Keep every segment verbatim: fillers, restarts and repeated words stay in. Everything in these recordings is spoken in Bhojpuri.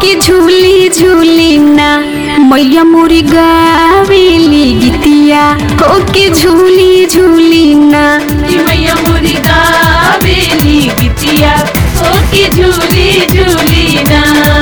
के झूली झूली ना मैया मोरी गावेली गीतिया हो के झूली झूली ना मैया मोरी गावेली गीतिया हो के झूली झूली ना।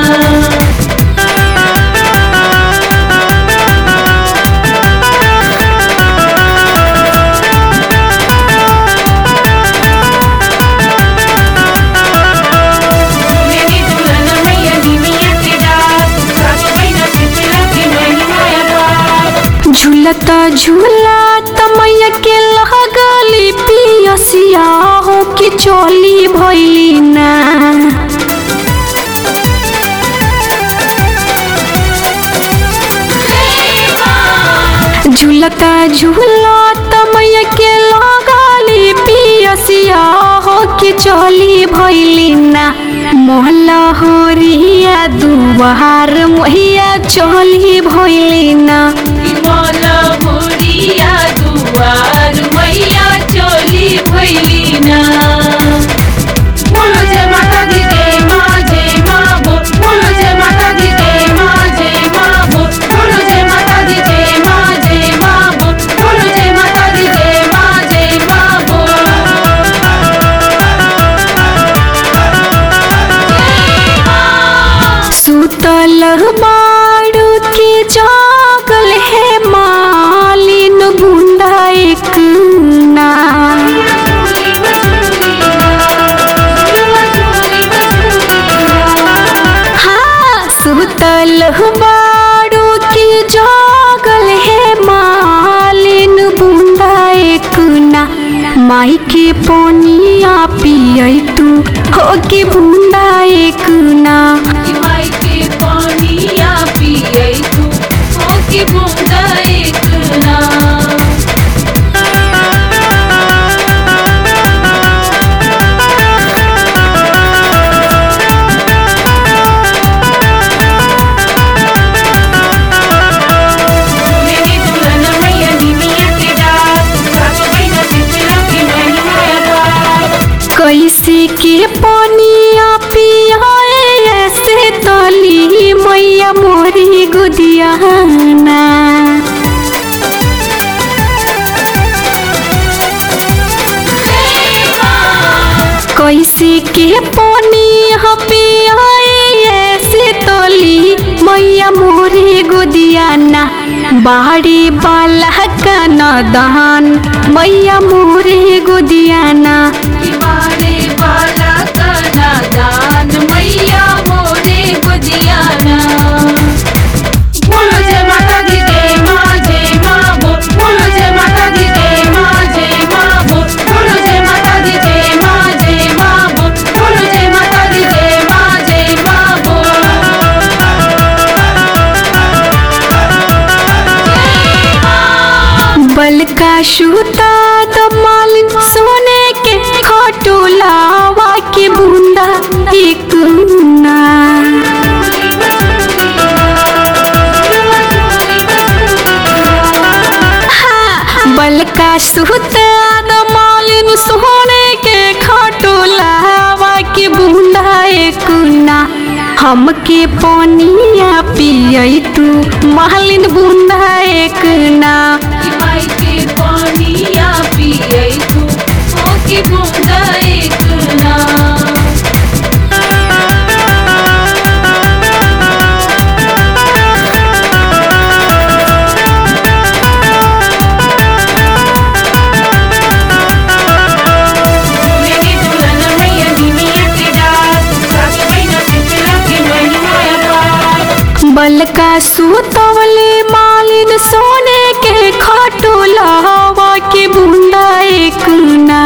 झूलता झूलता मैया के लगली पियसिया हो के चली भइली ना। झूलता झूलता मैया के लगली पियसिया हो के चली भइली ना। मोहल्ला होरिया दुआर मैया चली भइली ना। मोहल्ला होरिया दुआर मैया चली भइली ना। बोलो जय माता दी जय माँ जय माँ बोल, बोलो जय माता दी जय माँ जय माँ बोल, बोलो जय माता दी जय माँ जय माँ बोल, बोलो जय माता दी जय माँ जय माँ बोल। सुतल बाड़ू के जागल है मालिन बूंदा एक ना। हाँ सुतल बाड़ू के जागल है मालिन बूंदा एक ना। माई के पोनिया पियई तू हो के बूंदा एक ना। माई के पानिया पियई तू हो के बूंदा एक ना। मेरी दुल्हन मैया निमिया के डाक, सासु बहिना शीतला की महिमा बात। कैसे के पानिया पियाए ऐसे तली मैया मोरी गुदिया ना। कैसे के पानिया पियाए ऐसे तली मैया मोरी गुदिया ना। बाड़ी बाला का नदान मैया मोरी गुदिया ना। बारे बाला का नादान मैया मोरे गुदिया ना। बोलो जय माता दी जय माँ जय माँ बोल, बोलो जय माता दी जय माँ जय माँ बोल, बोलो जय माता दी जय माँ जय माँ बोल, बोलो जय माता दी जय माँ जय माँ बोल। बल का सूता तो मालिन सोने के खटोलावा के बूंदा एक ना। हाँ बल का सूता तो मालिन सोने के खटोलावा के बूंदा एक ना। हमके पानिया पियई तू मालिन बूंदा एक ना। माई के पानिया पियई तू हो के बूंदा एक ना। मेरी दुल्हन मैया निमिया के डाक, सासु बहिना शीतला की महिमा बात। बल का सूतवले मालिन सोने के खटोलावा के बूंदा एक ना।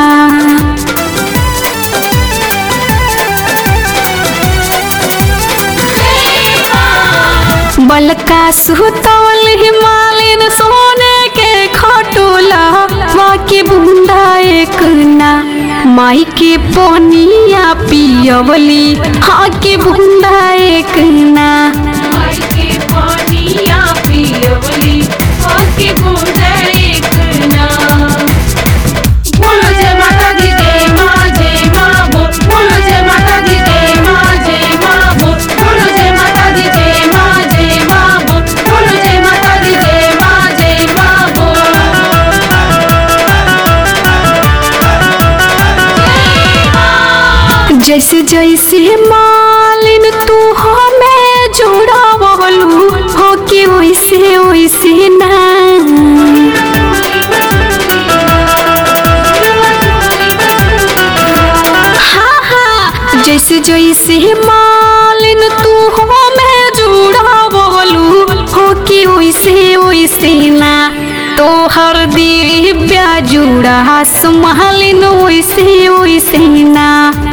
बल का सूतवले मालिन सोने के खटोलावा के बूंदा एक ना। माई के पोनिया पियवली हाँ के बूंदा एक ना। माई के पानिया पियवली हो के बूंदा एक ना। बोलो जय माता दी जय माँ जय माँ बोल, बोलो जय माता दी जय माँ जय माँ बोल, बोलो जय माता दी जैसे जैसे मालिन तू हमें जोड़ावलू हो के वैसे वैसे ना हाँ हाँ जैसे जैसे मालिन तू हमें जोड़ावलू हो के वैसे वैसे ना तोहर दिव्या जुड़ा मालिन वैसे वैसे ना